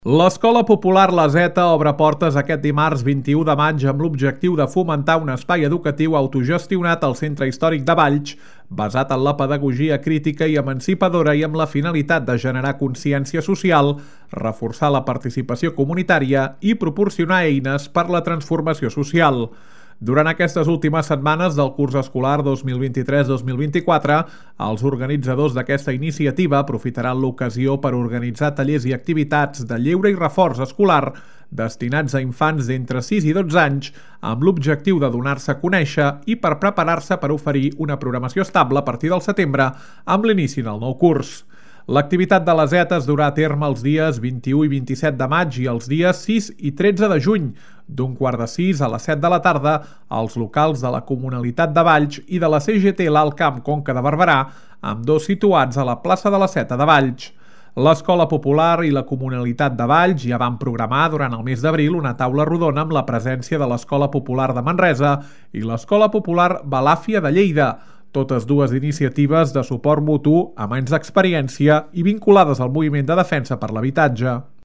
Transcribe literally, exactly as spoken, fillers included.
L'Escola Popular La Zeta obre portes aquest dimarts vint-i-u de maig amb l'objectiu de fomentar un espai educatiu autogestionat al Centre Històric de Valls, basat en la pedagogia crítica i emancipadora i amb la finalitat de generar consciència social, reforçar la participació comunitària i proporcionar eines per la transformació social. Durant aquestes últimes setmanes del curs escolar dos mil vint-i-tres dos mil vint-i-quatre, els organitzadors d'aquesta iniciativa aprofitaran l'ocasió per organitzar tallers i activitats de lleure i reforç escolar destinats a infants d'entre sis i dotze anys amb l'objectiu de donar-se a conèixer i per preparar-se per oferir una programació estable a partir del setembre amb l'inici del nou curs. L'activitat de la Zeta es durà a terme els dies vint-i-u i vint-i-set de maig i els dies sis i tretze de juny, d'un quart de sis a les set de la tarda, als locals de la Comunalitat de Valls i de la C G T L'Alt Camp Conca de Barberà, ambdós situats a la plaça de la Seta de Valls. L'Escola Popular i la Comunalitat de Valls ja van programar durant el mes d'abril una taula rodona amb la presència de l'Escola Popular de Manresa i l'Escola Popular Balàfia de Lleida, totes dues iniciatives de suport mutu amb anys d'experiència i vinculades al moviment de defensa per l'habitatge.